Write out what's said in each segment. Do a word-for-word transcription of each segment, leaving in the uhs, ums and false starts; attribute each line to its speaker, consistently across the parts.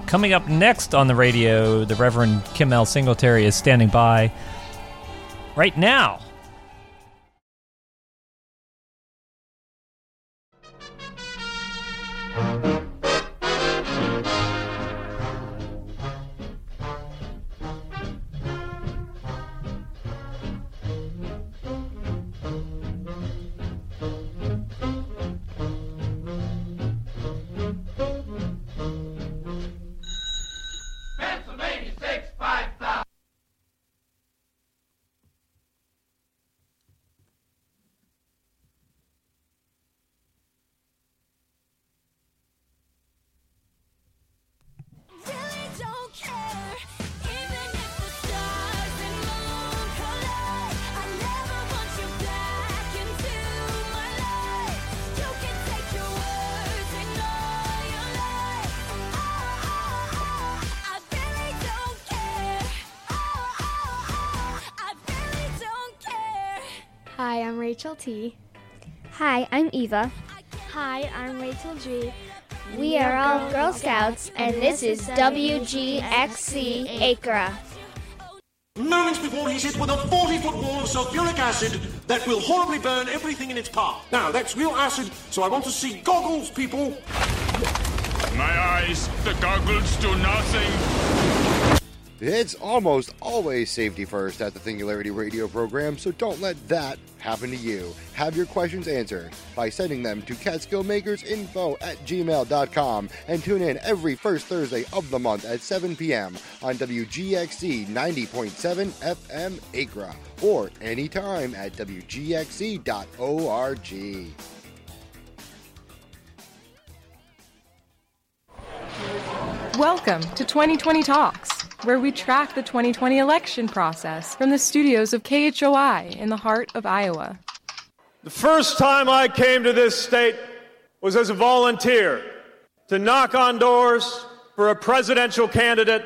Speaker 1: Coming up next on the radio, the Reverend Kim L. Singletary is standing by right now.
Speaker 2: Hi, I'm Rachel T.
Speaker 3: Hi, I'm Eva.
Speaker 4: Hi, I'm Rachel G.
Speaker 3: We are all Girl Scouts, and this is W G X C ACRA.
Speaker 5: Moments before he's hit with a forty-foot wall of sulfuric acid that will horribly burn everything in its path. Now, that's real acid, so I want to see goggles, people.
Speaker 6: My eyes, the goggles do nothing.
Speaker 7: It's almost always safety first at the Singularity Radio program, so don't let that happen to you. Have your questions answered by sending them to catskillmakersinfo at gmail dot com and tune in every first Thursday of the month at seven p.m. on W G X C ninety point seven F M ACRA or anytime at W G X C dot org.
Speaker 8: Welcome to twenty twenty Talks, where we track the twenty twenty election process from the studios of K H O I in the heart of Iowa.
Speaker 9: The first time I came to this state was as a volunteer to knock on doors for a presidential candidate,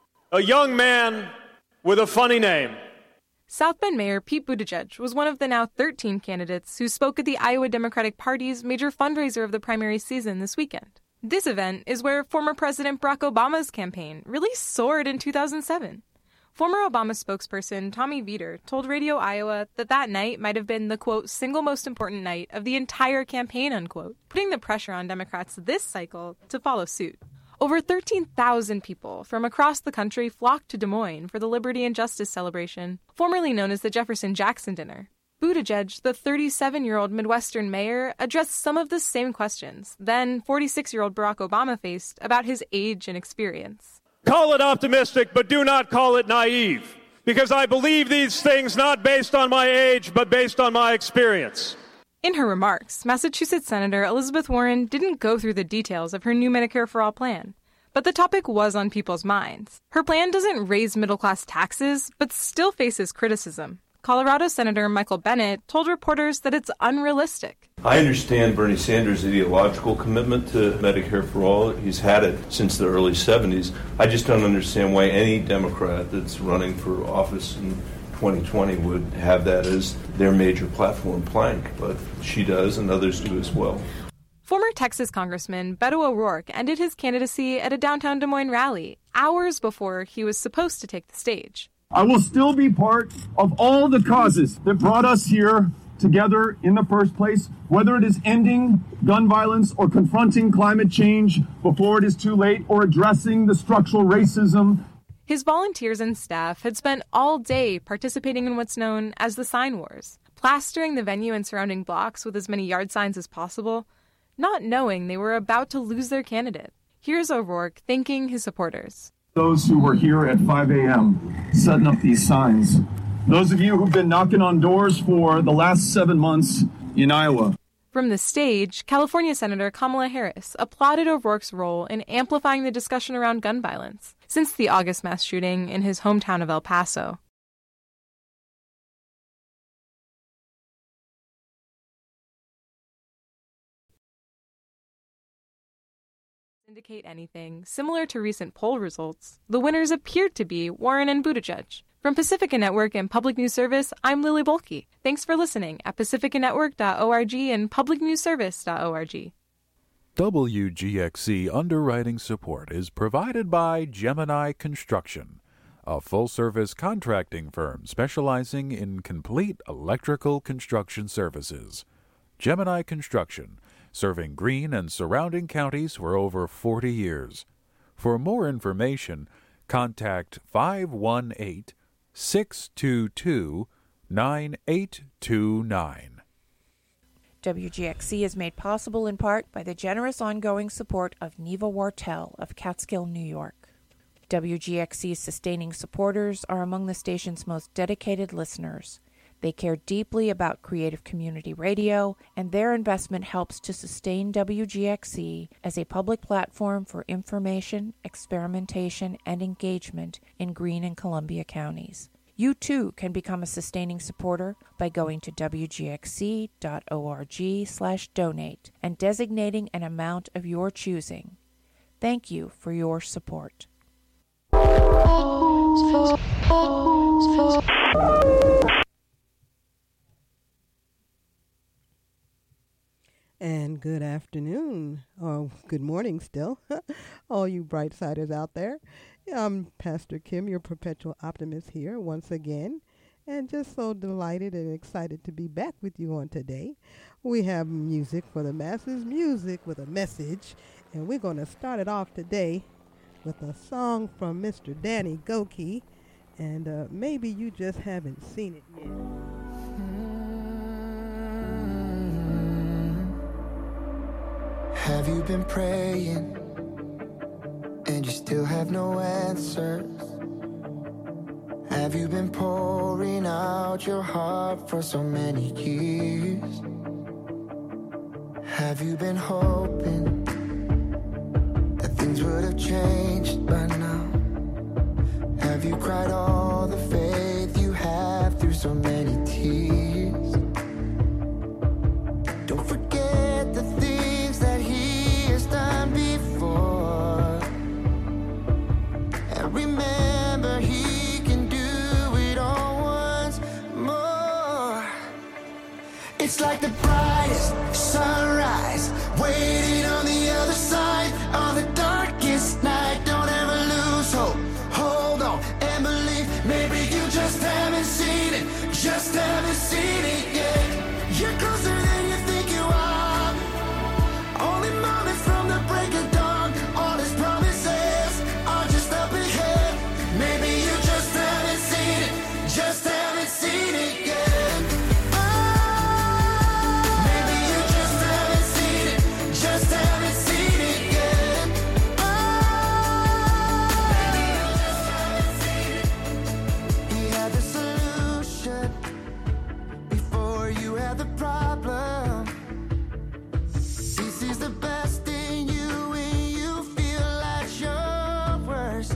Speaker 9: a young man with a funny name.
Speaker 8: South Bend Mayor Pete Buttigieg was one of the now thirteen candidates who spoke at the Iowa Democratic Party's major fundraiser of the primary season this weekend. This event is where former President Barack Obama's campaign really soared in two thousand seven. Former Obama spokesperson Tommy Vietor told Radio Iowa that that night might have been the, quote, single most important night of the entire campaign, unquote, putting the pressure on Democrats this cycle to follow suit. Over thirteen thousand people from across the country flocked to Des Moines for the Liberty and Justice celebration, formerly known as the Jefferson-Jackson Dinner. Buttigieg, the thirty-seven-year-old Midwestern mayor, addressed some of the same questions then forty-six-year-old Barack Obama faced about his age and experience.
Speaker 9: Call it optimistic, but do not call it naive, because I believe these things not based on my age, but based on my experience.
Speaker 8: In her remarks, Massachusetts Senator Elizabeth Warren didn't go through the details of her new Medicare for All plan, but the topic was on people's minds. Her plan doesn't raise middle-class taxes, but still faces criticism. Colorado Senator Michael Bennet told reporters that it's unrealistic.
Speaker 10: I understand Bernie Sanders' ideological commitment to Medicare for All. He's had it since the early seventies. I just don't understand why any Democrat that's running for office in twenty twenty would have that as their major platform plank, but she does and others do as well.
Speaker 8: Former Texas Congressman Beto O'Rourke ended his candidacy at a downtown Des Moines rally hours before he was supposed to take the stage.
Speaker 11: I will still be part of all the causes that brought us here together in the first place, whether it is ending gun violence or confronting climate change before it is too late or addressing the structural racism.
Speaker 8: His volunteers and staff had spent all day participating in what's known as the Sign Wars, plastering the venue and surrounding blocks with as many yard signs as possible, not knowing they were about to lose their candidate. Here's O'Rourke thanking his supporters.
Speaker 11: Those who were here at five a.m. setting up these signs. Those of you who've been knocking on doors for the last seven months in Iowa.
Speaker 8: From the stage, California Senator Kamala Harris applauded O'Rourke's role in amplifying the discussion around gun violence since the August mass shooting in his hometown of El Paso. Indicate anything, similar to recent poll results, the winners appeared to be Warren and Buttigieg. From Pacifica Network and Public News Service, I'm Lily Bolke. Thanks for listening at pacifica network dot org and public news service dot org.
Speaker 12: W G X C underwriting support is provided by Gemini Construction, a full-service contracting firm specializing in complete electrical construction services. Gemini Construction, serving Greene and surrounding counties for over forty years. For more information, contact five one eight, six two two, nine eight two nine.
Speaker 13: W G X C is made possible in part by the generous ongoing support of Neva Wartell of Catskill, New York. W G X C's sustaining supporters are among the station's most dedicated listeners. They care deeply about creative community radio, and their investment helps to sustain W G X C as a public platform for information, experimentation, and engagement in Greene and Columbia counties. You too can become a sustaining supporter by going to w g x c dot org slash donate and designating an amount of your choosing. Thank you for your support.
Speaker 14: And good afternoon, or good morning still, all you Brightsiders out there. I'm Pastor Kim, your perpetual optimist here once again, and just so delighted and excited to be back with you on today. We have music for the masses, music with a message, and we're going to start it off today with a song from Mister Danny Gokey, and uh, maybe you just haven't seen it yet.
Speaker 15: Have you been praying and you still have no answers? Have you been pouring out your heart for so many years? Have you been hoping that things would have changed by now? Have you cried all the faith you have through so many tears? Don't forget the things that he has done before, and remember he can do it all once more. It's like the brightest sunrise waiting on the other side of the darkest night. Don't ever lose hope, hold on and believe. Maybe you just haven't seen it, just haven't seen it yet. You're closer than you think you are, only moment from the break of dawn. All his promises are just up ahead. Maybe you just haven't seen it, just haven't seen it yet. Maybe you just haven't seen it, just haven't seen it yet. Maybe you just haven't seen it. He had the solution before you had the problem. He sees the best in you when you feel at your worst.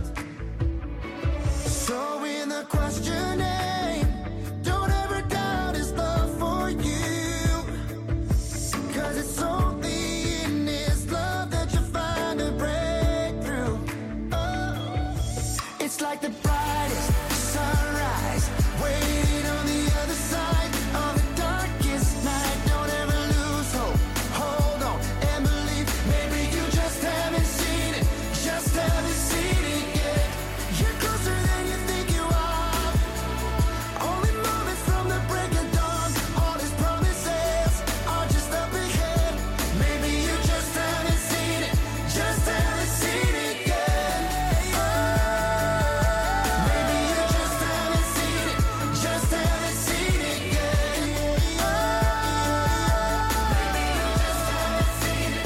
Speaker 15: So in the questioning, don't ever doubt his love for you, 'cause it's only in his love that you find a breakthrough. Oh, it's like the brightest sunrise waiting on the other side of the darkest night. Don't ever lose hope, hold on and believe. Maybe you just haven't seen it, just haven't seen it yet. You're closer than you think you are, only moments from the break of dawn. All his promises are just up ahead. Maybe you just haven't seen it, just haven't seen it yet. Maybe you just haven't seen it, just haven't seen it yet. Maybe you just haven't seen it.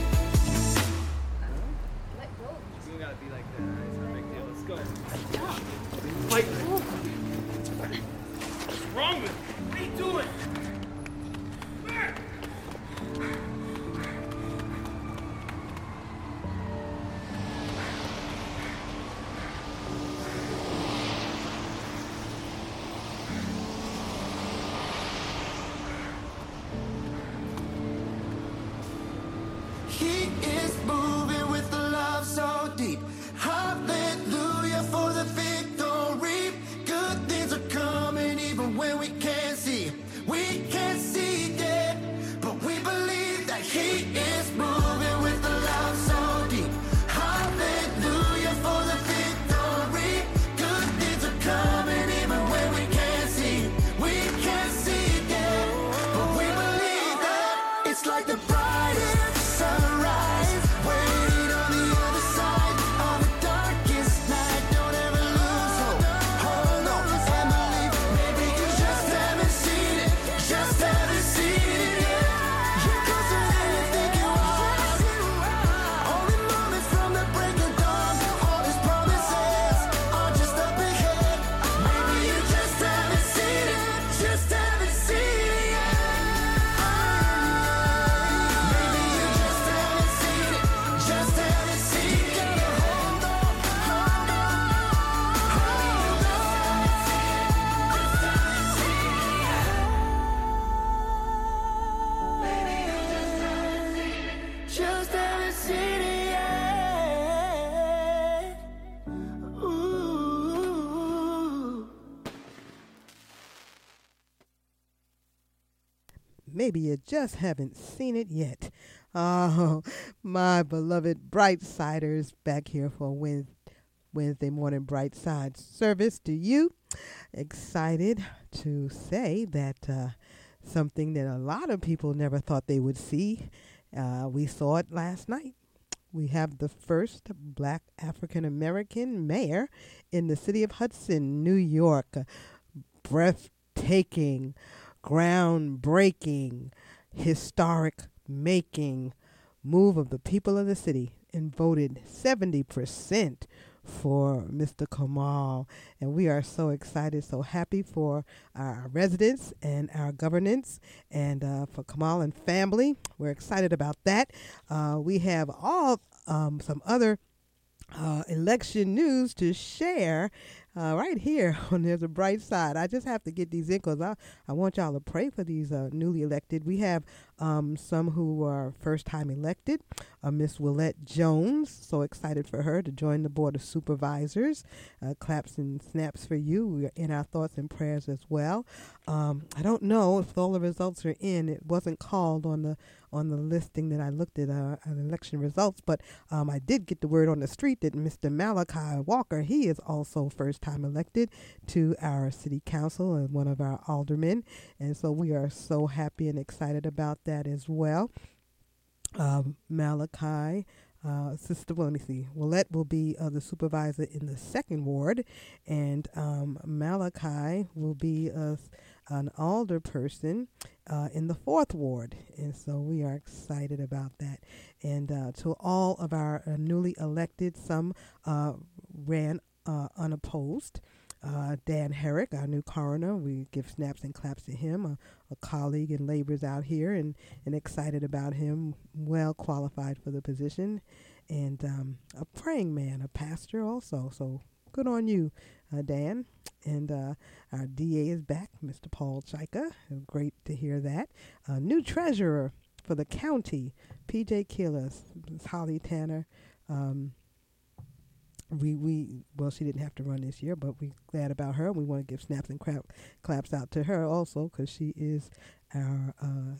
Speaker 16: Let go. You gotta be like that. It's no big deal. Let's go. Like, what's wrong with you? What are you doing?
Speaker 15: He is moving with a love so deep. Hallelujah for the victory. Good things are coming even when we can't see. We
Speaker 14: maybe you just haven't seen it yet. Oh, my beloved Brightsiders, back here for Wednesday. Wednesday morning bright side service to you. Excited to say that uh, something that a lot of people never thought they would see, uh, we saw it last night. We have the first black African American mayor in the city of Hudson, New York. Breathtaking, groundbreaking, historic making move of the people of the city, and voted seventy percent for Mister Kamal, and we are so excited, so happy for our residents and our governance, and uh, for Kamal and family. We're excited about that. Uh, we have all um, some other uh, election news to share uh, right here on There's a Bright Side. I just have to get these in because I, I want y'all to pray for these uh, newly elected. We have um, some who are first time elected. Uh, Miss Willette Jones, so excited for her to join the Board of Supervisors. Uh, claps and snaps for you. We are in our thoughts and prayers as well. Um, I don't know if all the results are in. It wasn't called on the on the listing that I looked at uh, election results, but um, I did get the word on the street that Mister Malachi Walker, he is also first time elected to our city council and one of our aldermen, and so we are so happy and excited about that as well. Um, Malachi, uh, sister, well, let me see, Willette will be uh, the supervisor in the second ward, and um, Malachi will be uh, an alder person uh, in the fourth ward, and so we are excited about that. And uh, to all of our uh, newly elected, some uh, ran uh, unopposed. Uh, Dan Herrick, our new coroner, we give snaps and claps to him, a, a colleague and labors out here, and, and excited about him, well qualified for the position, and um, a praying man, a pastor also, so good on you, uh, Dan. And uh, our D A is back, Mister Paul Chaika, great to hear that. A new treasurer for the county, P J Keelis, Holly Tanner. Um, We, we well, she didn't have to run this year, but we're glad about her. We want to give snaps and crap, claps out to her also because she is our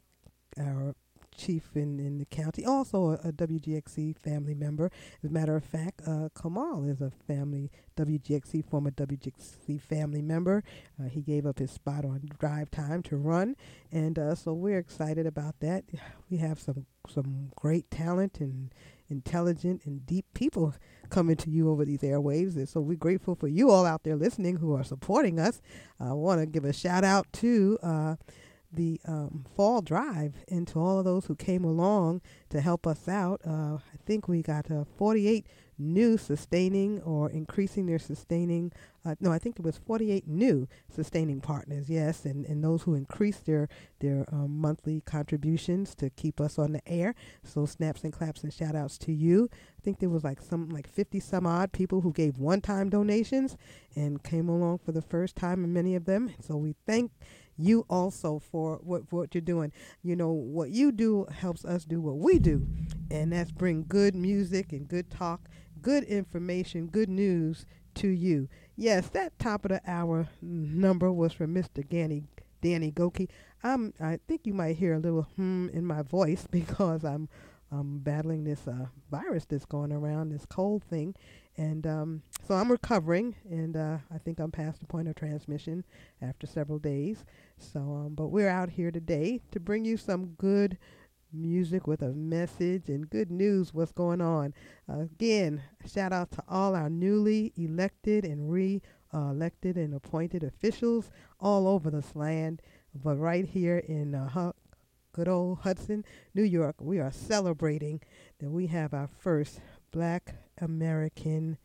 Speaker 14: uh, our chief in, in the county, also a, a W G X C family member. As a matter of fact, uh, Kamal is a family W G X C, former W G X C family member. Uh, he gave up his spot on drive time to run, and uh, so we're excited about that. We have some some great talent and intelligent and deep people coming to you over these airwaves, and so we're grateful for you all out there listening who are supporting us. I want to give a shout out to uh, the um, fall drive and to all of those who came along to help us out. Uh, I think we got uh, forty-eight new sustaining or increasing their sustaining. Uh, no, I think it was forty-eight new sustaining partners, yes, and, and those who increased their, their um, monthly contributions to keep us on the air. So snaps and claps and shout outs to you. I think there was like some like fifty some odd people who gave one-time donations and came along for the first time, and many of them. So we thank you also for what, for what you're doing. You know, what you do helps us do what we do, and that's bring good music and good talk, good information, good news to you. Yes, that top of the hour number was from Mister Danny, Danny Goki. I'm, I think you might hear a little hmm in my voice because I'm I'm battling this uh, virus that's going around, this cold thing. And um, so I'm recovering, and uh, I think I'm past the point of transmission after several days. So, um, but we're out here today to bring you some good music with a message and good news what's going on. Uh, again, shout out to all our newly elected and re-elected uh, and appointed officials all over this land. But right here in uh, H- good old Hudson, New York, we are celebrating that we have our first Black American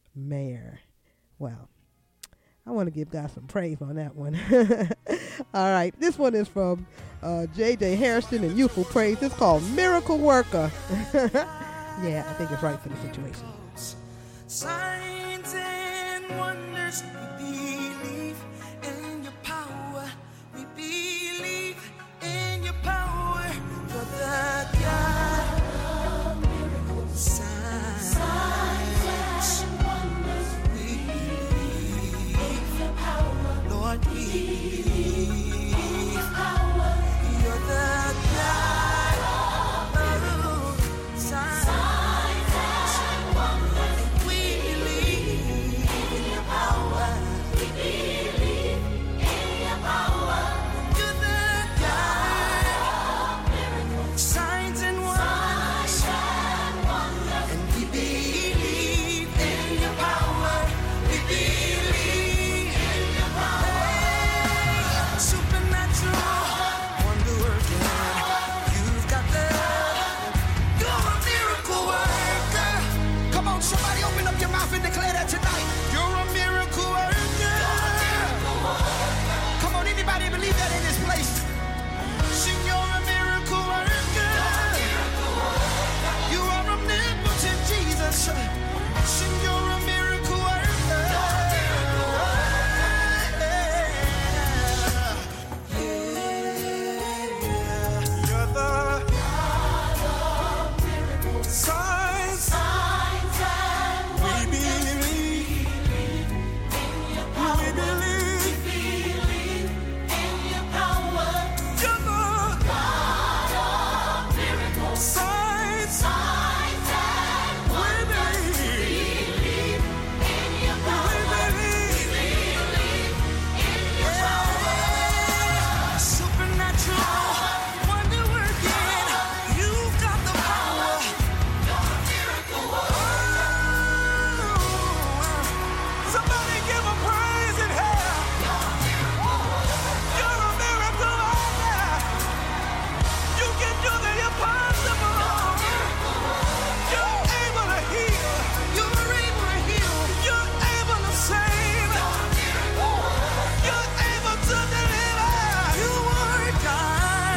Speaker 14: mayor. Well, I want to give God some praise on that one. All right, this one is from uh, J J Harrison and Youthful Praise. It's called Miracle Worker. Yeah, I think it's right for the situation.
Speaker 15: Signs and wonders, we believe in your power. We believe in your power. You're the God of miracles. Signs, Signs and wonders, we believe in your power. Lord, we believe in your power. You're the your mouth and declare that tonight. You're a miracle worker. Come on, anybody believe that in this place? Sing, you're a miracle worker. You are omnipotent, Jesus. Sing, you're a miracle worker. You're the signs. Signs and we believe. We believe. In your power. You're the God of miracles. Signs. Signs and we believe. In your power. We believe. In your power. Supernatural. Wonder working. You've got the power. Somebody give him praise in here. You're a miracle worker. You can do the impossible. You're able to heal. You're able to heal. You're able to save. You're able to deliver. You are God.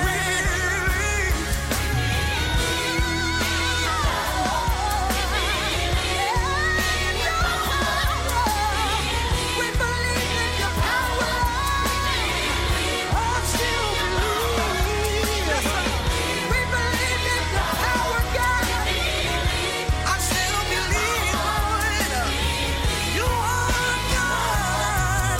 Speaker 15: We believe in your power. I still believe. We believe in your power, God. I still believe, Lord. You are God.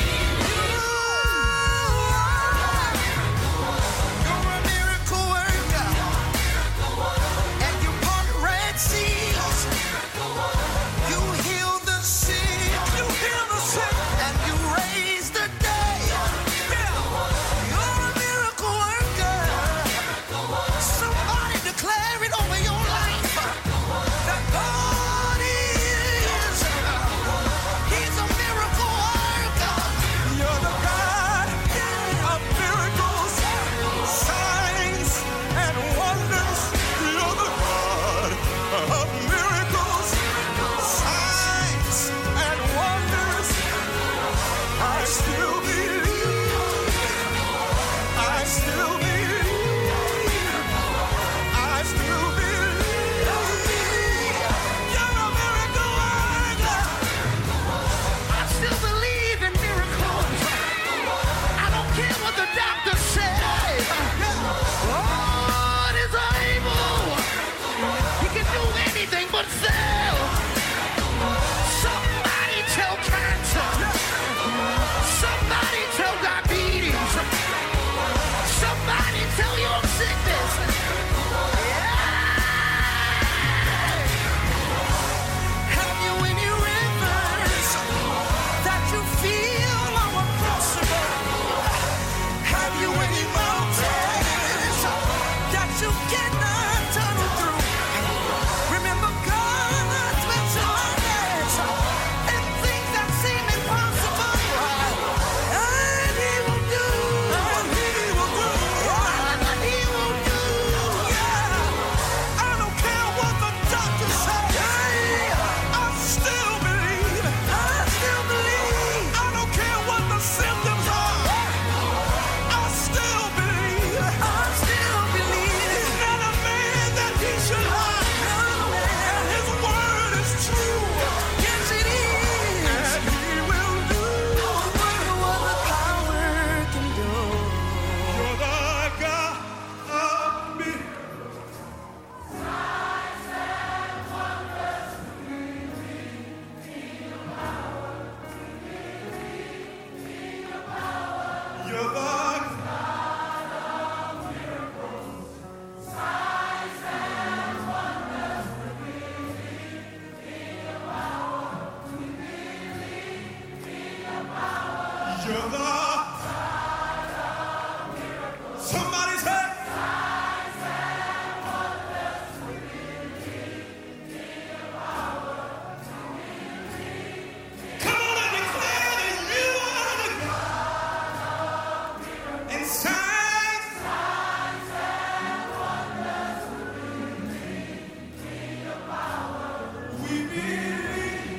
Speaker 15: You're a miracle worker. And you part red seas. You heal the sick. You heal the sick. And you raise the dead. You're a miracle worker. Somebody declare it over your life. That God is. He's a miracle worker. You're the God of miracles, signs, and wonders. You're the God of miracles, signs, and wonders. I still believe. I still believe. I still believe. You're a miracle worker. I still believe in miracles. I don't care what the doctors say. God is able. He can do anything but fail. Somebody tell cancer. Somebody tell diabetes. Somebody tell your sickness. Have you any rivers that you feel are impossible? Have you any mountains that you cannot tunnel through? Remember, God specializes in things that seem impossible, and He will do. And He will do. And He will do. Yeah. I don't care what the doctors say. I still believe. I still believe. I don't care what the symptoms are. I still believe. I still believe. He's not a man that he should lie. And his word is true. Yes, it is. And he will do what the power can do. You're the God of me. You're the You're the Somebody say Come on and declare that you are the God. And signs we believe.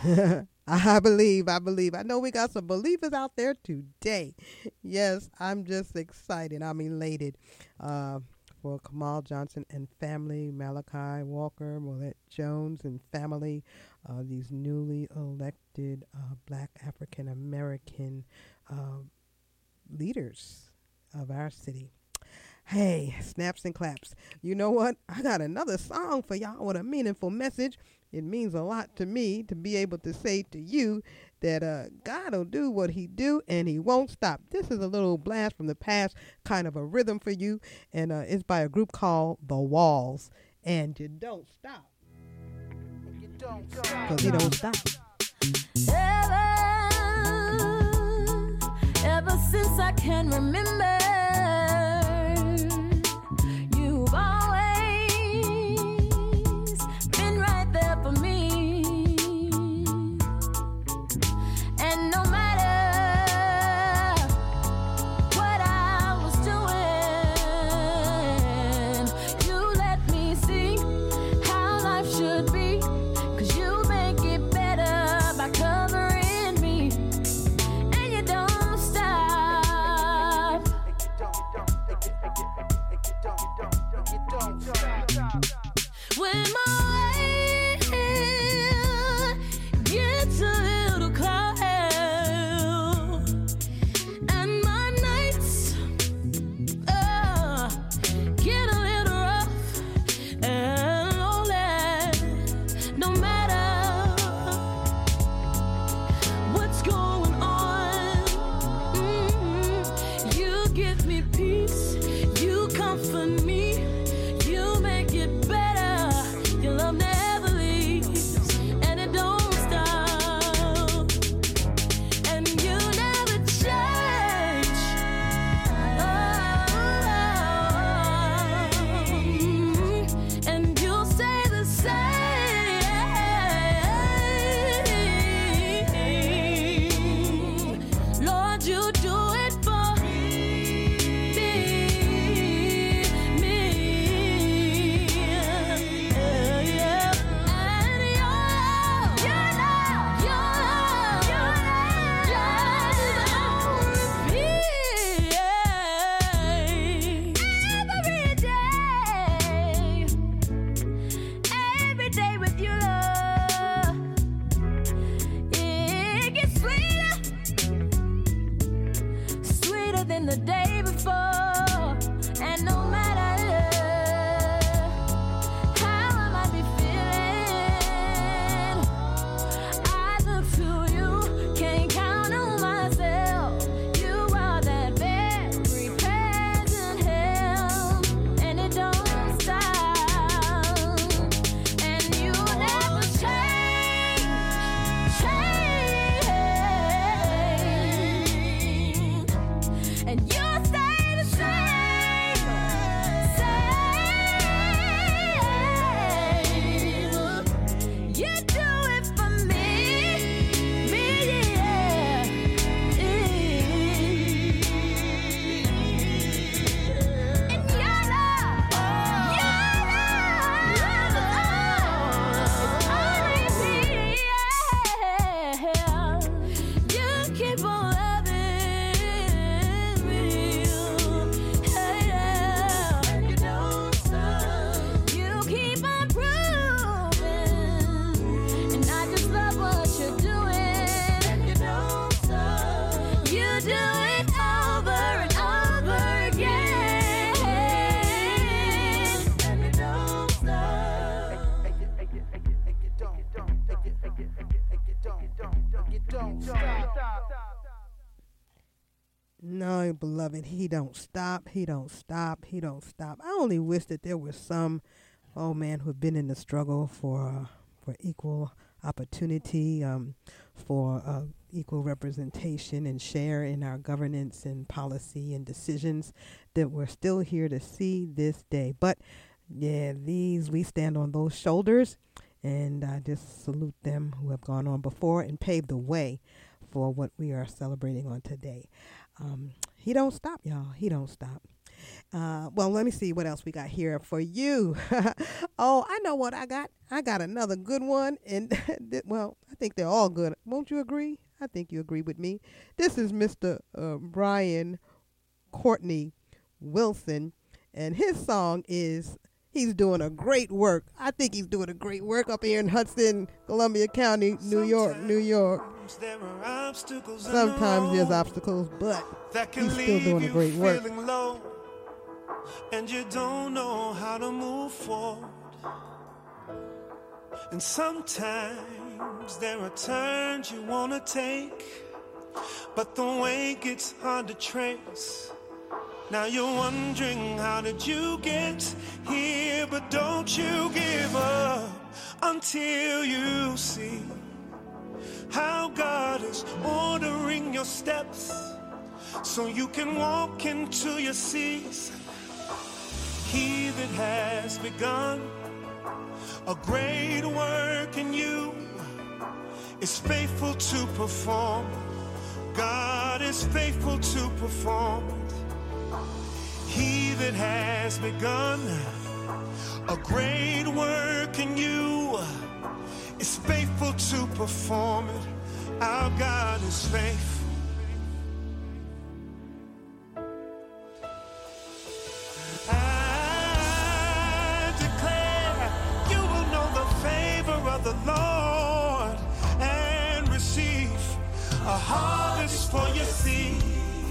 Speaker 14: I believe, I believe. I know we got some believers out there today. Yes, I'm just excited. I'm elated uh, for Kamal Johnson and family, Malachi Walker, Willette Jones and family, uh, these newly elected uh, black African American uh, leaders of our city. Hey, snaps and claps. You know what? I got another song for y'all with a meaningful message. It means a lot to me to be able to say to you that uh, God will do what he do and he won't stop. This is a little blast from the past, kind of a rhythm for you, and uh, it's by a group called The Walls. And you don't stop. Because he don't stop.
Speaker 17: Ever, ever since I can remember, you've always been right there for me. And no matter what I was doing, you let me see how life should be. 'Cause you make it better by covering me. And you don't stop. When my way gets a little cloudy and my nights uh, get a little rough and lonely, no matter what's going on, mm, you give me peace, you comfort me, you make it better. Your love never leaves, and it don't stop, and you never change. Oh, and you'll stay the same. Lord, you do it for me, me. Yeah, yeah. And your love, your love, your love, your love, your every day, every day with you, love, it gets sweeter, sweeter than the day before. And no matter how I might be feeling, I look to you, can't count on myself. You are that very present help, and it don't stop. And you never change, change, and you stay the same, same. You do it for me, me, yeah. And your love, your love, always me, yeah. You keep on loving me, yeah. You don't stop. You keep on proving, and I just love what you're doing. You don't stop. You do it over and over again, and you don't stop.
Speaker 14: No, beloved, he don't stop. He don't stop. He don't stop. I only wish that there were some, oh man, who've been in the struggle for uh, for equal opportunity, um, for uh, equal representation and share in our governance and policy and decisions, that we're still here to see this day. But yeah, these, we stand on those shoulders, and I just salute them who have gone on before and paved the way for what we are celebrating on today. Um, he don't stop, y'all. He don't stop. Uh, well, let me see what else we got here for you. Oh, I know what I got. I got another good one. And, well, I think they're all good. Won't you agree? I think you agree with me. This is Mister Uh, Brian Courtney Wilson. And his song is He's Doing a Great Work. I think he's doing a great work up here in Hudson, Columbia County, New York, New York. Sometimes there's obstacles, but he's still doing a great work.
Speaker 15: Low, and you don't know how to move forward. And sometimes there are turns you want to take, but the way gets hard to trace. Now you're wondering, how did you get here? But don't you give up until you see how God is ordering your steps, so you can walk into your season. He that has begun a great work in you is faithful to perform. God is faithful to perform. He that has begun a great work in you is faithful to perform it. Our God is faithful. I declare you will know the favor of the Lord and receive a harvest for your seed.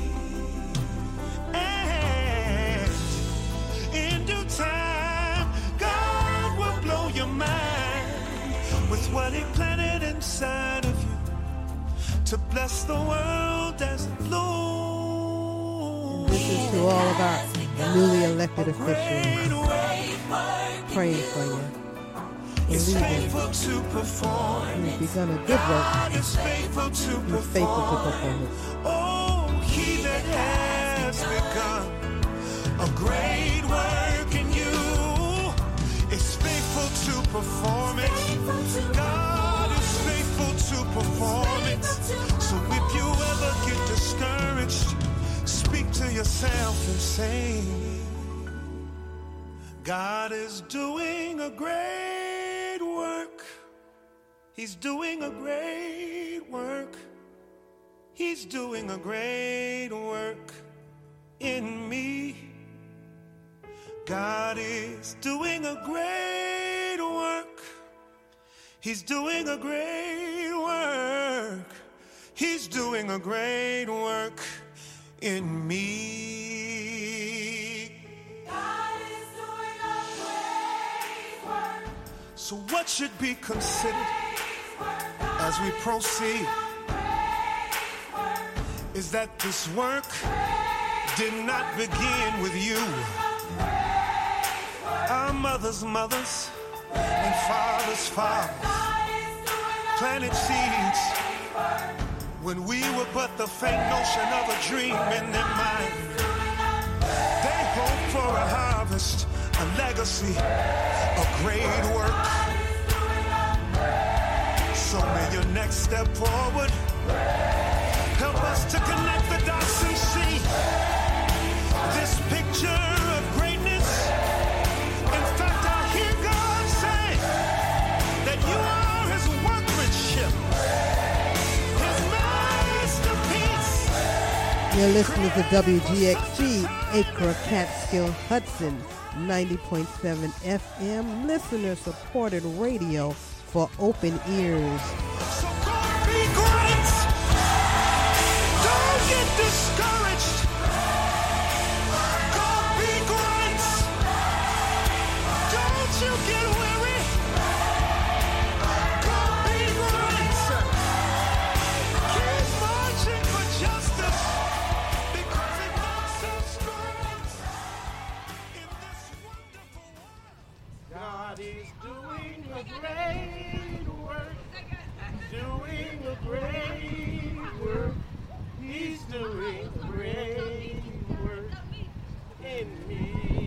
Speaker 15: And in due time, God will blow your mind with what He planted inside of you to bless the world as it blooms.
Speaker 14: This is to all of our newly elected officials praying for you.
Speaker 15: He's faithful to perform.
Speaker 14: He's begun a good work.
Speaker 15: He's faithful to
Speaker 14: He's faithful to perform it.
Speaker 15: Oh, He that has begun a great work in you is faithful to perform it. God is faithful to perform it. So if you ever get discouraged, speak to yourself and say, God is doing a great work. He's doing a great work. He's doing a great work in me. God is doing a great work. He's doing a great work. He's doing a great work in me.
Speaker 17: God is doing a great work.
Speaker 15: So what should be considered as we proceed is that this work did not begin with you. Our mothers' mothers and fathers' fathers planted seeds when we were but the faint notion of a dream in their mind. They hoped for a harvest, a legacy, a great work. So may your next step forward help us to connect the dots and see this picture of greatness. In fact, I hear God say that you are His workmanship, His masterpiece.
Speaker 14: You're listening to W G X C, Acre Catskill Hudson, ninety point seven F M, listener-supported radio for open ears.
Speaker 15: So God be great. Don't get discouraged. God be great. Don't you get weary. God be great. Keep marching for justice because it makes us great in this wonderful world. God is doing a great work. Doing a great work. He's doing great work in me.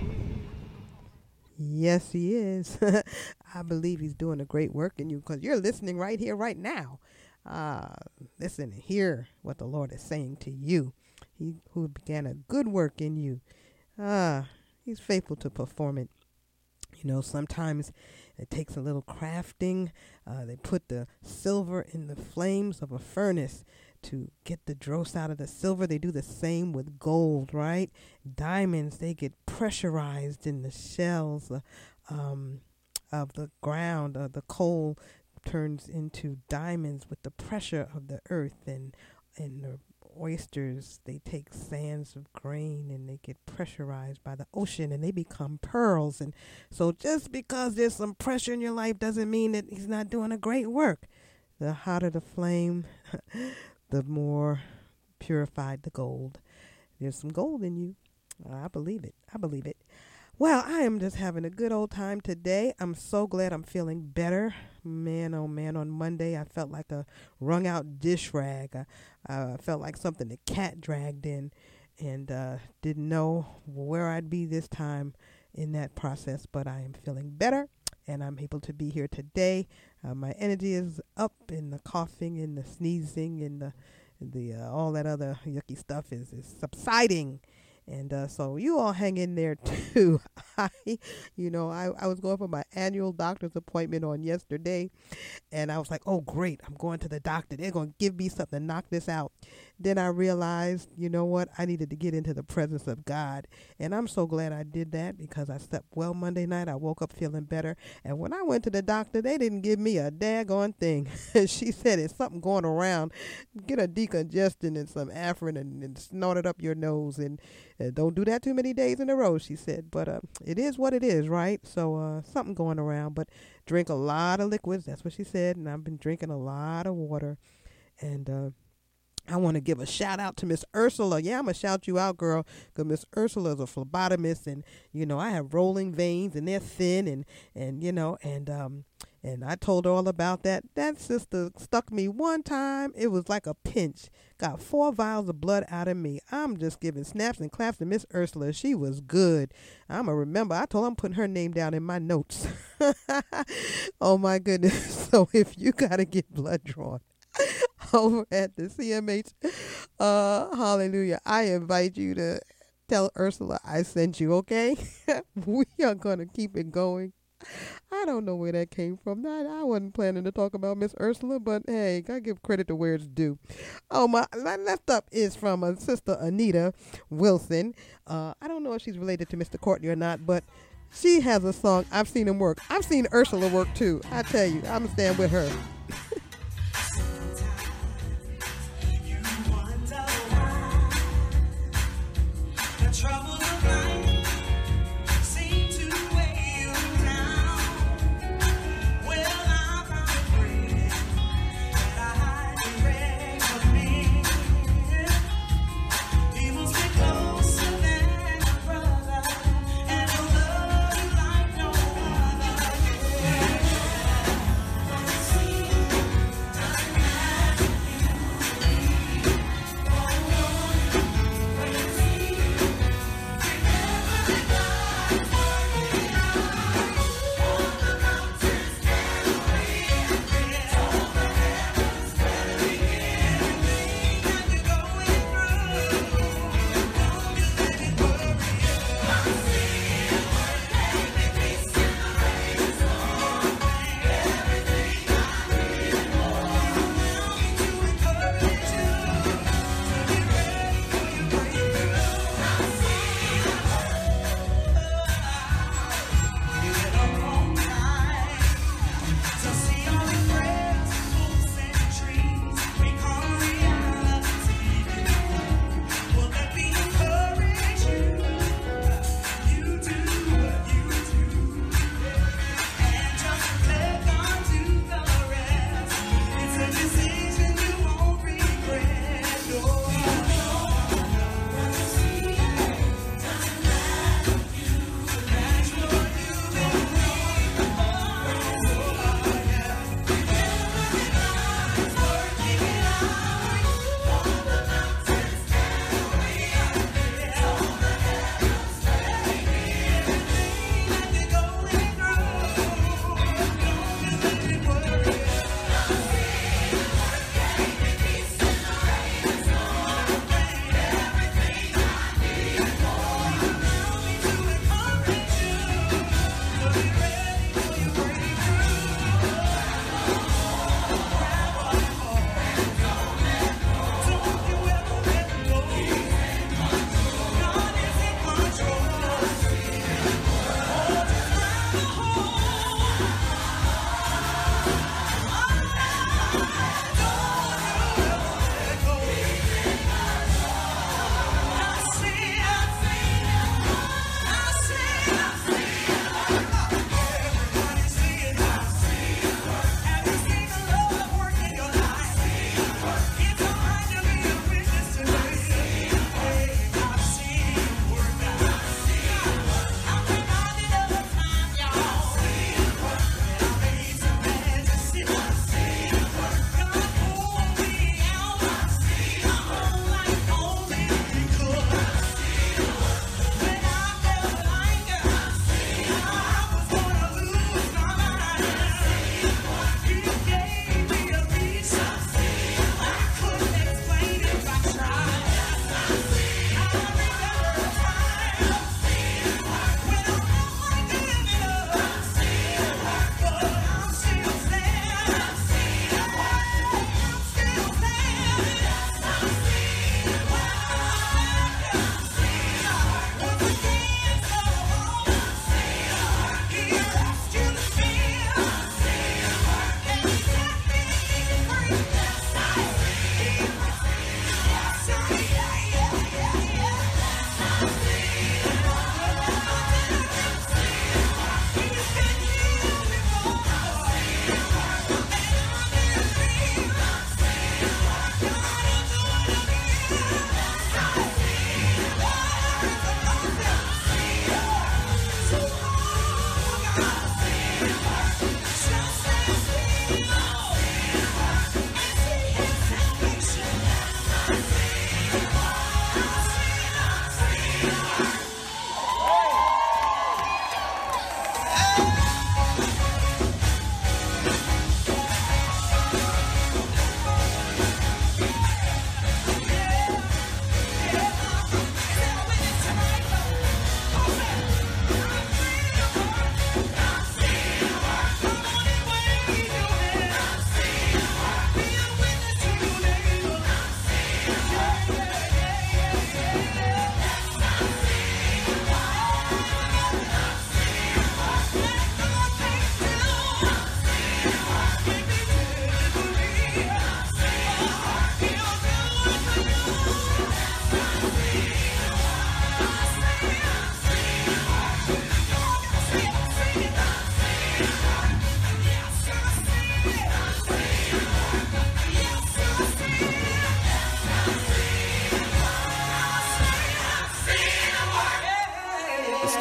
Speaker 14: Yes, He is. I believe He's doing a great work in you because you're listening right here, right now. Uh, listen and hear what the Lord is saying to you. He who began a good work in you Ah, he's faithful to perform it. You know, sometimes it takes a little crafting. Uh, they put the silver in the flames of a furnace to get the dross out of the silver. They do the same with gold, right? Diamonds, they get pressurized in the shells uh, um, of the ground. Uh, the coal turns into diamonds with the pressure of the earth, and and the oysters, they take sands of grain and they get pressurized by the ocean and they become pearls. And so just because there's some pressure in your life doesn't mean that he's not doing a great work. The hotter the flame, the more purified the gold. There's some gold in you. I believe it. I believe it. Well, I am just having a good old time today. I'm so glad I'm feeling better. Man, oh man, on Monday I felt like a wrung out dish rag. I, I felt like something the cat dragged in, and uh, didn't know where I'd be this time in that process, but I am feeling better, and I'm able to be here today. Uh, my energy is up, and the coughing and the sneezing and the, the uh, all that other yucky stuff is, is subsiding. And uh, so you all hang in there too. I, you know, I, I was going for my annual doctor's appointment on yesterday, and I was like, oh, great, I'm going to the doctor. They're going to give me something to knock this out. Then I realized, you know what, I needed to get into the presence of God. And I'm so glad I did that because I slept well Monday night. I woke up feeling better. And when I went to the doctor, they didn't give me a daggone thing. She said, it's something going around. Get a decongestant and some Afrin and, and snort it up your nose. And uh, don't do that too many days in a row, she said. But uh, it is what it is, right? So uh, something going around. But drink a lot of liquids. That's what she said. And I've been drinking a lot of water. And uh, I want to give a shout out to Miss Ursula. Yeah, I'm going to shout you out, girl, because Miss Ursula is a phlebotomist, and, you know, I have rolling veins, and they're thin, and, and you know, and um, and I told her all about that. That sister stuck me one time. It was like a pinch. Got four vials of blood out of me. I'm just giving snaps and claps to Miss Ursula. She was good. I'm going to remember. I told her I'm putting her name down in my notes. Oh, my goodness. So if you got to get blood drawn over at the C M H, uh, hallelujah, I invite you to tell Ursula I sent you, okay? We are going to keep it going. I don't know where that came from. I, I wasn't planning to talk about Miss Ursula, but hey, gotta give credit to where it's due. Oh, my, my left up is from a sister Anita Wilson. Uh, I don't know if she's related to Mister Courtney or not, but she has a song. I've seen him work. I've seen Ursula work too. I tell you, I'm gonna stand with her.
Speaker 15: Trouble of life seem to weigh you down. Well, I'm afraid that I regret for me. He must be closer than a brother, and I love you like no other. See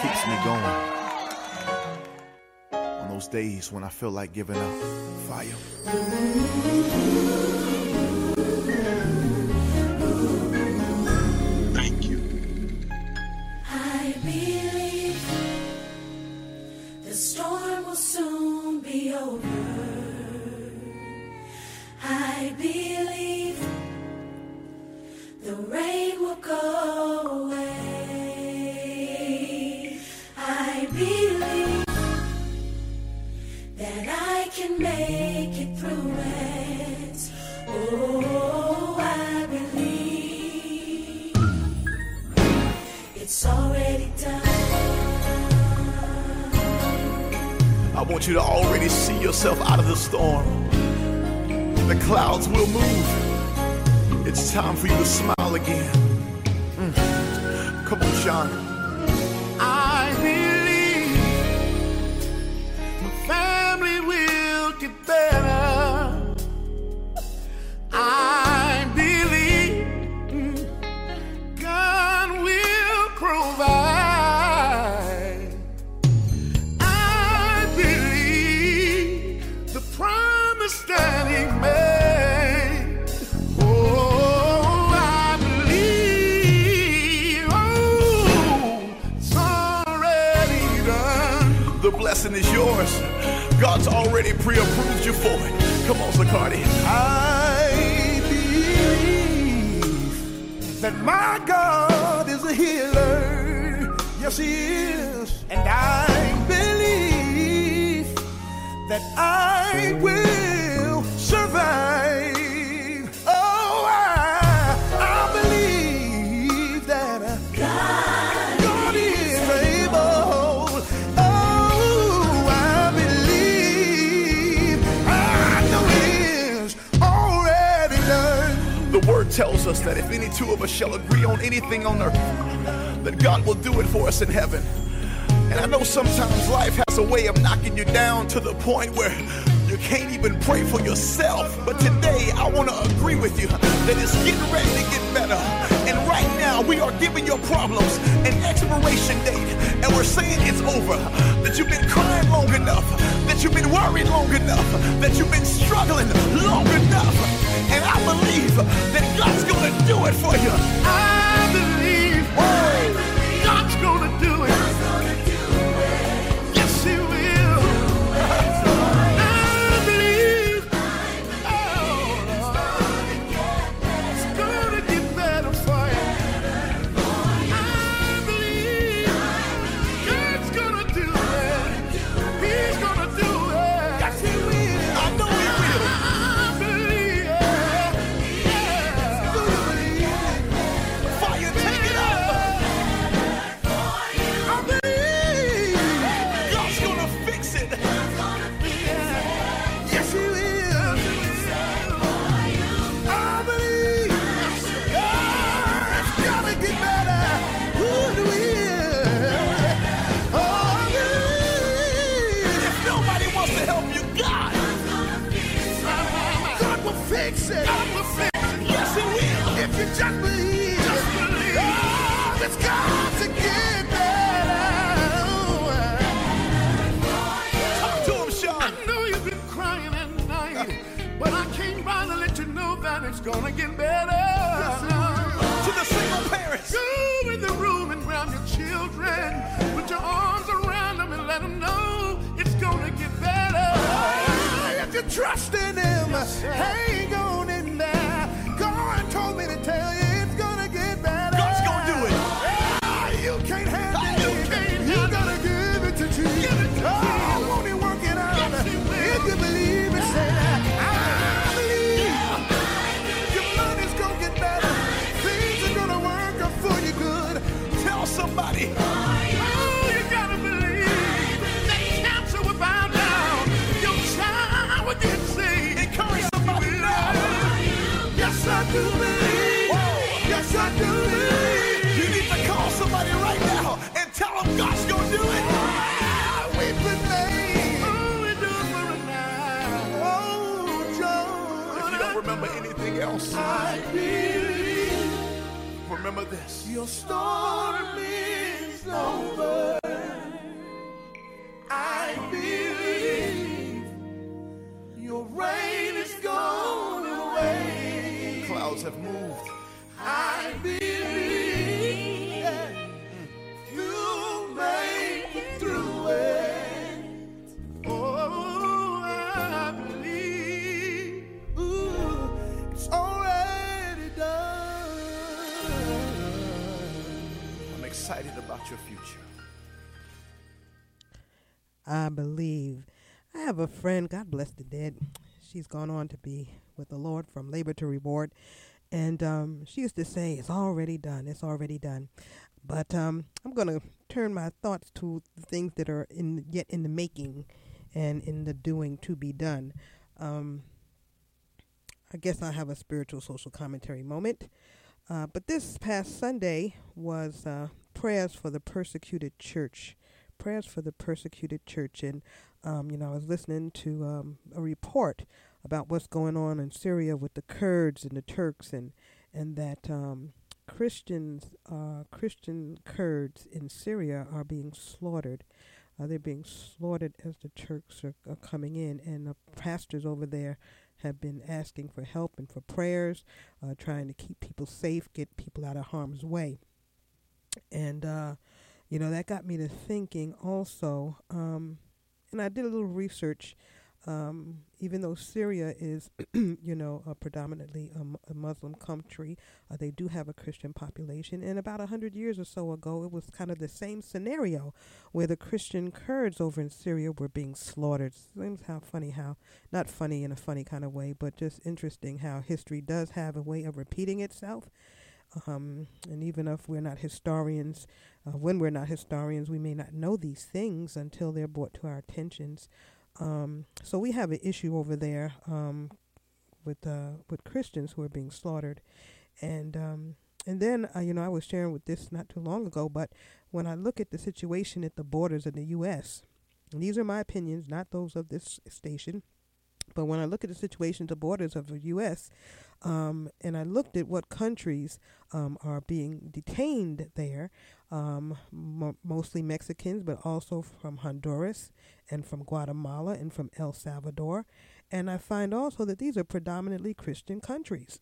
Speaker 18: keeps me going. On those days when I feel like giving up, fire.
Speaker 15: Thank you.
Speaker 17: I believe the storm will soon be over. I believe the rain will go away. I believe that I can make it through it. Oh, I believe it's already done.
Speaker 18: I want you to already see yourself out of the storm. The clouds will move. It's time for you to smile again. Mm. Come on, Sean.
Speaker 15: I believe my family will get better. I believe mm, God will provide. I believe the promise that He made. Oh, I believe. Oh, it's already done.
Speaker 18: The blessing is yours. God's already pre-approved you for it. Come on, Zacardi.
Speaker 15: I believe that my God is a healer. Yes, He is. And I believe that I will survive. Oh, I, I believe that God, God is able. Oh, I believe. I know He is already done.
Speaker 18: The word tells us that if any two of us shall agree on anything on earth, that God will do it for us in heaven. And I know sometimes life has a way of knocking you down to the point where you can't even pray for yourself. But today I want to agree with you that it's getting ready to get better. And right now we are giving your problems an expiration date. And we're saying it's over. That you've been crying long enough. That you've been worried long enough. That you've been struggling long enough. And I believe that God's going to do it for you.
Speaker 15: I believe God's going to do it. Yes, He will. I believe it's going to get better for you. I believe God's going to do it. He's going to do it. Yes, He will. I know He will. I believe it.
Speaker 18: Fire, take it up.
Speaker 15: I believe
Speaker 18: God's going to fix it.
Speaker 15: yes, He will. I believe God's gonna get better. Ooh, He will. Oh, I believe
Speaker 18: If nobody wants to help you, God,
Speaker 15: God will fix it. God will fix it.
Speaker 18: yes, He will.
Speaker 15: If you just believe, just believe. Oh, it's got to get better.
Speaker 18: Talk to him, Sean.
Speaker 15: I know you've been crying at night, but I came by to let you know that it's gonna get better.
Speaker 18: To the single parents.
Speaker 15: Go in the room and grab your children. Put your arms around them and let them know it's gonna get better. If you trust in Him, hang on in there. God told me to tell you it's gonna get better.
Speaker 18: God's gonna do it.
Speaker 15: Ah, you can't handle it. You gotta give it to Jesus. Oh, won't He work it out? If you believe it, say that. I believe your money's gonna get better. Things are gonna work out for you good.
Speaker 18: Tell somebody.
Speaker 15: Oh, you gotta believe that cancer will bow down. Your child will get saved.
Speaker 18: Encourage somebody now.
Speaker 15: Yes, I do believe. Yes, I do believe.
Speaker 18: You need to call somebody right now and tell them God's going to do it.
Speaker 15: Ah, we've been made. Oh, we do it for a night. Oh, John.
Speaker 18: If you don't remember anything else,
Speaker 15: I believe
Speaker 18: remember this.
Speaker 15: your storm is over.
Speaker 18: your future.
Speaker 14: I believe. I have a friend, God bless the dead. She's gone on to be with the Lord from labor to reward. And um, she used to say, it's already done. It's already done. But um, I'm going to turn my thoughts to the things that are in yet in the making and in the doing to be done. Um, I guess I have a spiritual social commentary moment. Uh, but this past Sunday was uh, prayers for the persecuted church. Prayers for the persecuted church. And, um, you know, I was listening to um, a report about what's going on in Syria with the Kurds and the Turks, and, and that um, Christians, uh, Christian Kurds in Syria are being slaughtered. Uh, they're being slaughtered as the Turks are, are coming in, and the pastors over there have been asking for help and for prayers, uh, trying to keep people safe, get people out of harm's way. And, uh, you know, that got me to thinking also, um, and I did a little research, um, even though Syria is, you know, a predominantly a, a Muslim country, uh, they do have a Christian population. And about a hundred years or so ago, it was kind of the same scenario where the Christian Kurds over in Syria were being slaughtered. Seems how funny how, not funny in a funny kind of way, but just interesting how history does have a way of repeating itself. Um, and even if we're not historians, uh, when we're not historians, we may not know these things until they're brought to our attentions. Um, so we have an issue over there um, with uh, with Christians who are being slaughtered, and um, and then uh, you know I was sharing with this not too long ago, but when I look at the situation at the borders of the U S, and these are my opinions, not those of this station. But when I look at the situation at the borders of the U S, um, and I looked at what countries um, are being detained there, um, mo- mostly Mexicans, but also from Honduras and from Guatemala and from El Salvador. And I find also that these are predominantly Christian countries.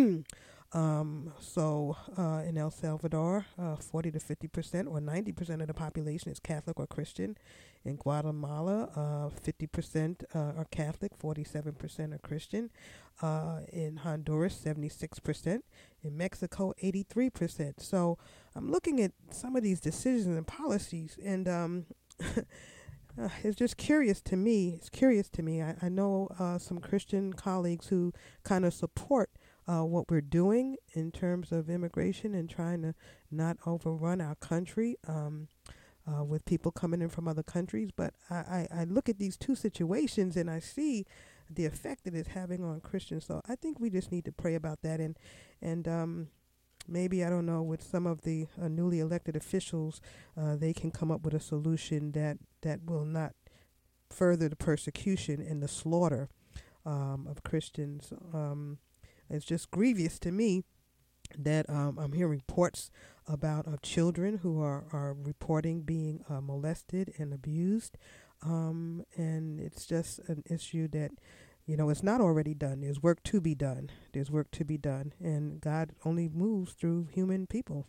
Speaker 14: Um, so uh, in El Salvador, uh, forty to fifty percent or ninety percent of the population is Catholic or Christian. In Guatemala, uh, fifty percent uh, are Catholic, forty-seven percent are Christian. Uh, in Honduras, seventy-six percent. In Mexico, eighty-three percent. So I'm looking at some of these decisions and policies, and um, Uh, it's just curious to me. It's curious to me. I, I know uh, some Christian colleagues who kind of support uh, what we're doing in terms of immigration and trying to not overrun our country um, uh, with people coming in from other countries. But I, I, I look at these two situations and I see the effect that it's having on Christians. So I think we just need to pray about that. And, and um, maybe, I don't know, with some of the uh, newly elected officials, uh, they can come up with a solution that, that will not further the persecution and the slaughter um, of Christians. Um, it's just grievous to me that um, I'm hearing reports about uh, children who are, are reporting being uh, molested and abused. Um, and it's just an issue that, you know, it's not already done. There's work to be done. There's work to be done. And God only moves through human people.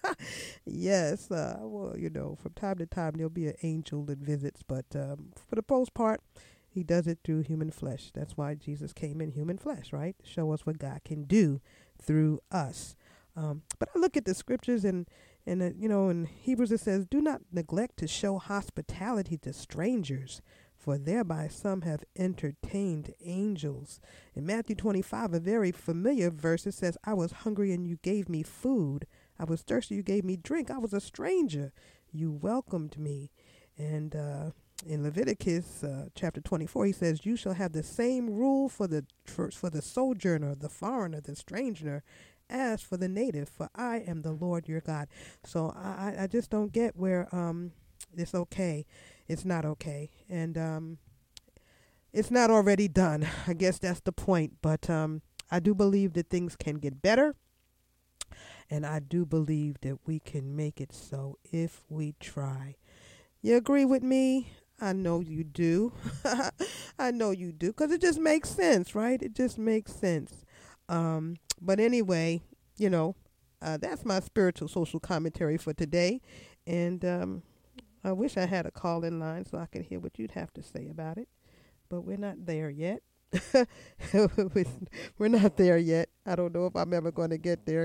Speaker 14: Yes. Uh, well, you know, from time to time, there'll be an angel that visits. But um, for the most part, he does it through human flesh. That's why Jesus came in human flesh, right? To show us what God can do through us. Um, but I look at the scriptures and, and uh, you know, in Hebrews it says, do not neglect to show hospitality to strangers, for thereby some have entertained angels. In Matthew twenty-five, a very familiar verse, it says, I was hungry and you gave me food. I was thirsty, you gave me drink. I was a stranger, you welcomed me. And uh, in Leviticus uh, chapter twenty-four, he says, you shall have the same rule for the for, for the sojourner, the foreigner, the stranger, as for the native, for I am the Lord your God. So I, I just don't get where um it's okay. It's not okay. And um, it's not already done. I guess that's the point. But um, I do believe that things can get better. And I do believe that we can make it so if we try. You agree with me? I know you do. I know you do. Because it just makes sense, right? It just makes sense. Um, but anyway, you know, uh, that's my spiritual social commentary for today. And um, I wish I had a call-in line so I could hear what you'd have to say about it. But we're not there yet. We're not there yet. I don't know if I'm ever going to get there.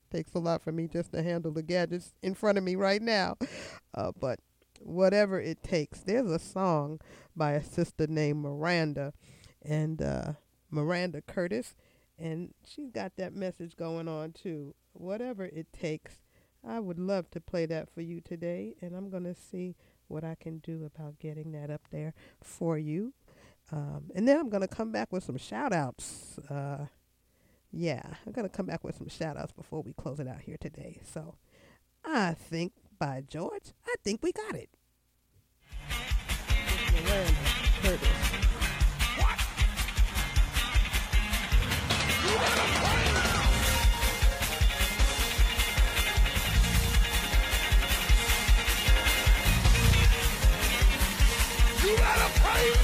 Speaker 14: Takes a lot for me just to handle the gadgets in front of me right now. Uh, but whatever it takes. There's a song by a sister named Miranda, and uh, Miranda Curtis, and she's got that message going on too. Whatever it takes. I would love to play that for you today, and I'm going to see what I can do about getting that up there for you. Um, and then I'm going to come back with some shout-outs. Uh, yeah, I'm going to come back with some shout-outs before we close it out here today. So I think, by George, I think we got it. Miranda Curtis.
Speaker 15: You gotta pray.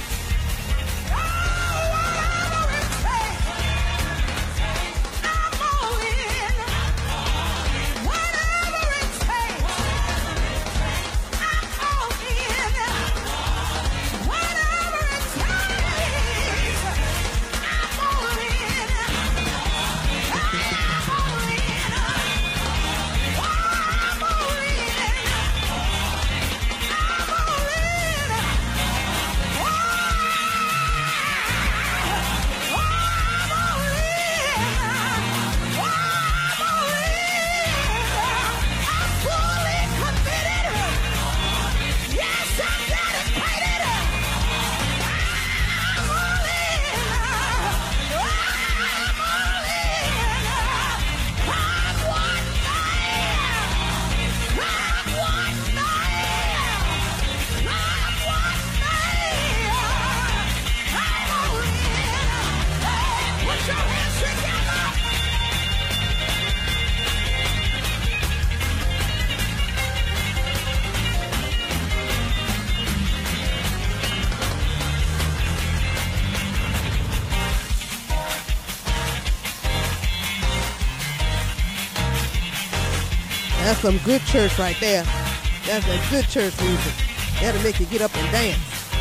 Speaker 14: That's some good church right there. That's that good church music. That'll make you get up and dance.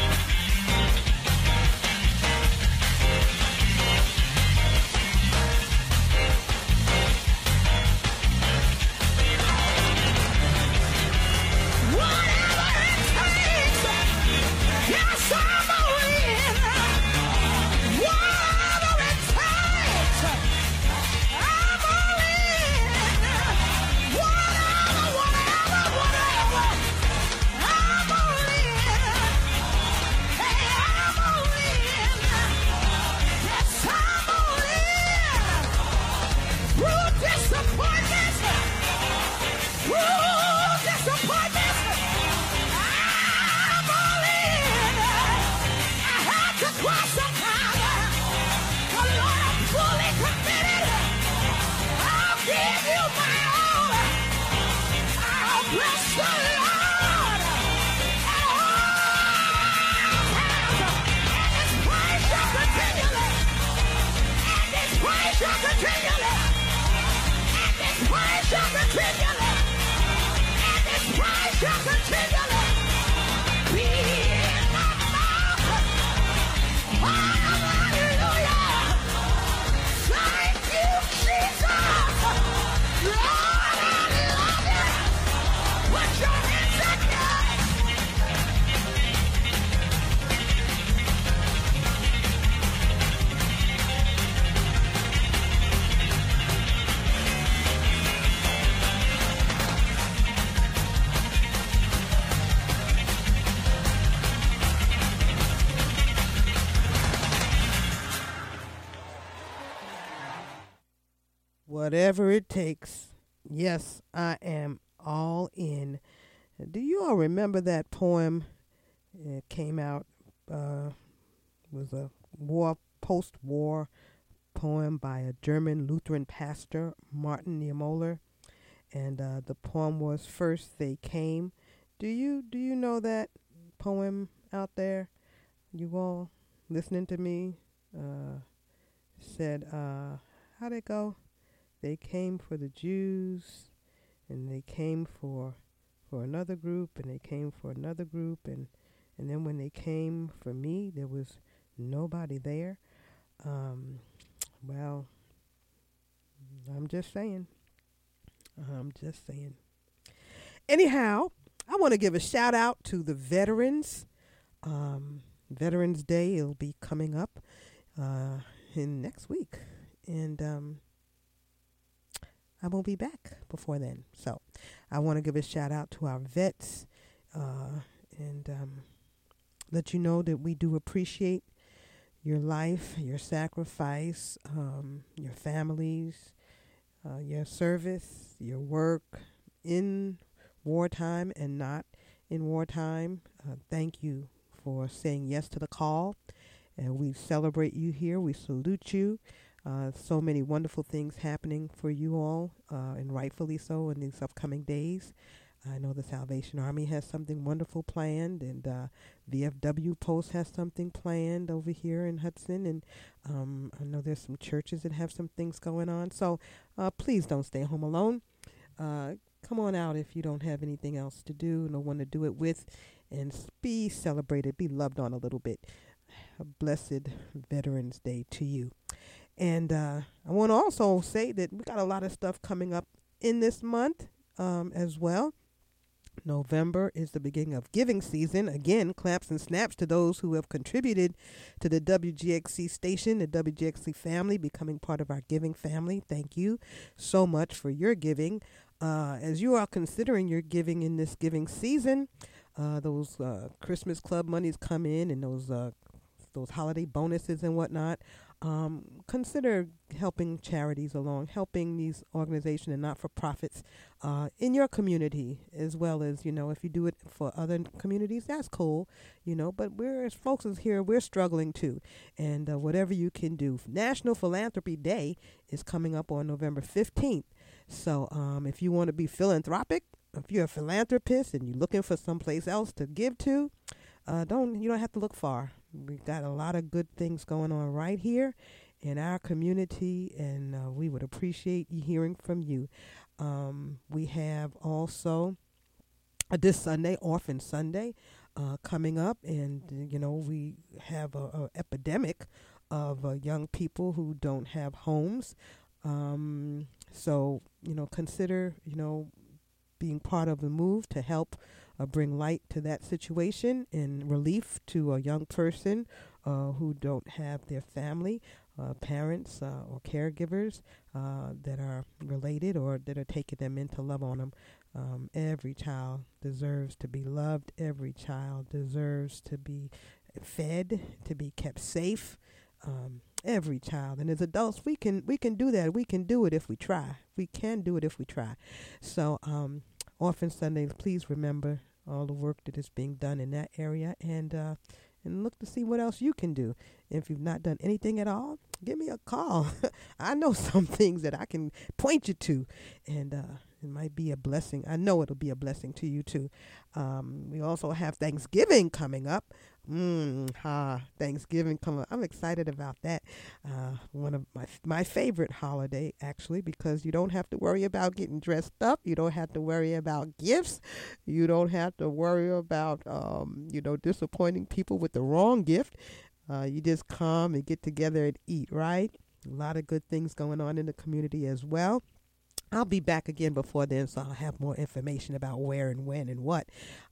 Speaker 14: Whatever it takes. Yes, I am all in. Do you all remember that poem? It came out, uh, was a war, post-war poem by a German Lutheran pastor, Martin Niemöller. And uh, the poem was First They Came. Do you do you know that poem out there? You all listening to me? Uh, said, uh, how'd it go? They came for the Jews, and they came for for another group, and they came for another group, and, and then when they came for me, there was nobody there. Um, well, I'm just saying, I'm just saying. Anyhow, I want to give a shout out to the veterans. Um, Veterans Day will be coming up uh, in next week. And um, I won't be back before then. So I want to give a shout out to our vets uh, and um, let you know that we do appreciate your life, your sacrifice, um, your families, uh, your service, your work in wartime and not in wartime. Uh, thank you for saying yes to the call. And we celebrate you here. We salute you. Uh, so many wonderful things happening for you all, uh, and rightfully so in these upcoming days. I know the Salvation Army has something wonderful planned, and uh, V F W Post has something planned over here in Hudson, and um, I know there's some churches that have some things going on. So uh, please don't stay home alone. Uh, come on out if you don't have anything else to do, no one to do it with, and be celebrated, be loved on a little bit. A blessed Veterans Day to you. And uh, I want to also say that we got a lot of stuff coming up in this month um, as well. November is the beginning of giving season. Again, claps and snaps to those who have contributed to the W G X C station, the W G X C family, becoming part of our giving family. Thank you so much for your giving. Uh, as you are considering your giving in this giving season, uh, those uh, Christmas club monies come in, and those uh, those holiday bonuses and whatnot. Um, consider helping charities along, helping these organizations and not-for-profits uh, in your community, as well as, you know, if you do it for other communities, that's cool, you know, but we're, as folks is here, we're struggling too, and uh, whatever you can do. National Philanthropy Day is coming up on November fifteenth, so um, if you want to be philanthropic, if you're a philanthropist and you're looking for someplace else to give to, uh, don't you don't have to look far. We've got a lot of good things going on right here in our community, and uh, we would appreciate you hearing from you. Um, we have also uh, this Sunday, Orphan Sunday, uh, coming up, and, uh, you know, we have a, a epidemic of uh, young people who don't have homes. Um, so, you know, consider, you know, being part of the move to help Uh, bring light to that situation and relief to a young person uh, who don't have their family, uh, parents uh, or caregivers uh, that are related or that are taking them in to love on them. Um, every child deserves to be loved. Every child deserves to be fed, to be kept safe. Um, every child, and as adults, we can we can do that. We can do it if we try. We can do it if we try. So, um, Orphan Sundays, please remember all the work that is being done in that area, and uh, and look to see what else you can do. If you've not done anything at all, give me a call. I know some things that I can point you to, and uh, it might be a blessing. I know it'll be a blessing to you too. Um, we also have Thanksgiving coming up. Mm, ha, Thanksgiving coming up. I'm excited about that. Uh, one of my my favorite holiday, actually, because you don't have to worry about getting dressed up. You don't have to worry about gifts. You don't have to worry about, um, you know, disappointing people with the wrong gift. Uh, you just come and get together and eat, right? A lot of good things going on in the community as well. I'll be back again before then, so I'll have more information about where and when and what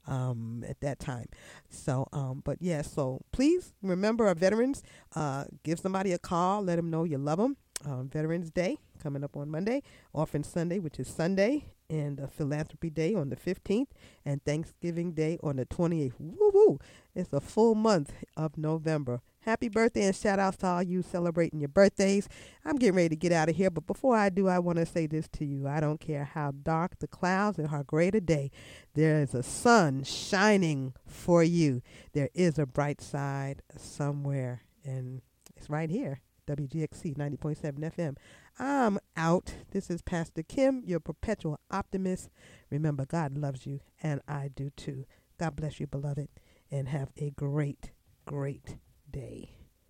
Speaker 14: um, at that time. So, um, but yeah, so please remember our veterans. Uh, give somebody a call. Let them know you love them. Um, Veterans Day coming up on Monday, Orphan Sunday, which is Sunday, and uh, Philanthropy Day on the fifteenth, and Thanksgiving Day on the twenty-eighth. Woo-woo! It's a full month of November. Happy birthday and shout outs to all you celebrating your birthdays. I'm getting ready to get out of here, but before I do, I want to say this to you. I don't care how dark the clouds and how great a day, there is a sun shining for you. There is a bright side somewhere, and it's right here. W G X C ninety point seven F M. I'm out. This is Pastor Kim, your perpetual optimist. Remember, God loves you, and I do too. God bless you, beloved, and have a great, great day.